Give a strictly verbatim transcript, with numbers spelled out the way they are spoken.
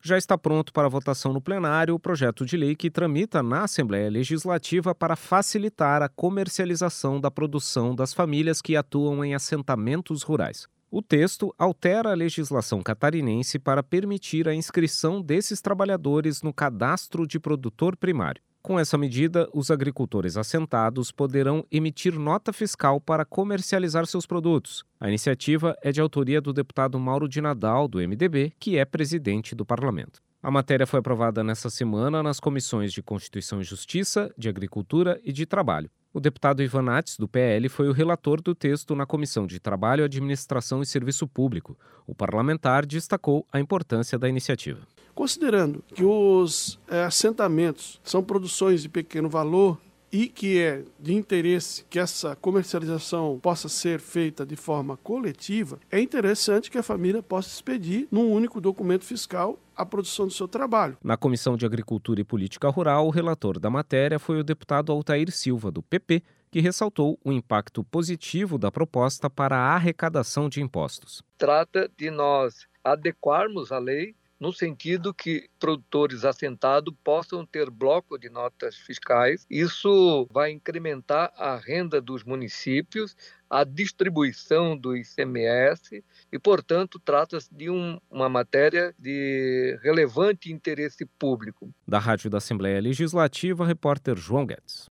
Já está pronto para votação no plenário o projeto de lei que tramita na Assembleia Legislativa para facilitar a comercialização da produção das famílias que atuam em assentamentos rurais. O texto altera a legislação catarinense para permitir a inscrição desses trabalhadores no cadastro de produtor primário. Com essa medida, os agricultores assentados poderão emitir nota fiscal para comercializar seus produtos. A iniciativa é de autoria do deputado Mauro de Nadal, do M D B, que é presidente do parlamento. A matéria foi aprovada nesta semana nas comissões de Constituição e Justiça, de Agricultura e de Trabalho. O deputado Ivan Nates, do P L, foi o relator do texto na Comissão de Trabalho, Administração e Serviço Público. O parlamentar destacou a importância da iniciativa. Considerando que os é, assentamentos são produções de pequeno valor e que é de interesse que essa comercialização possa ser feita de forma coletiva, é interessante que a família possa expedir num único documento fiscal a produção do seu trabalho. Na Comissão de Agricultura e Política Rural, o relator da matéria foi o deputado Altair Silva, do P P, que ressaltou o impacto positivo da proposta para a arrecadação de impostos. Trata de nós adequarmos a lei no sentido que produtores assentados possam ter bloco de notas fiscais. Isso vai incrementar a renda dos municípios, a distribuição do I C M S e, portanto, trata-se de um, uma matéria de relevante interesse público. Da Rádio da Assembleia Legislativa, repórter João Guedes.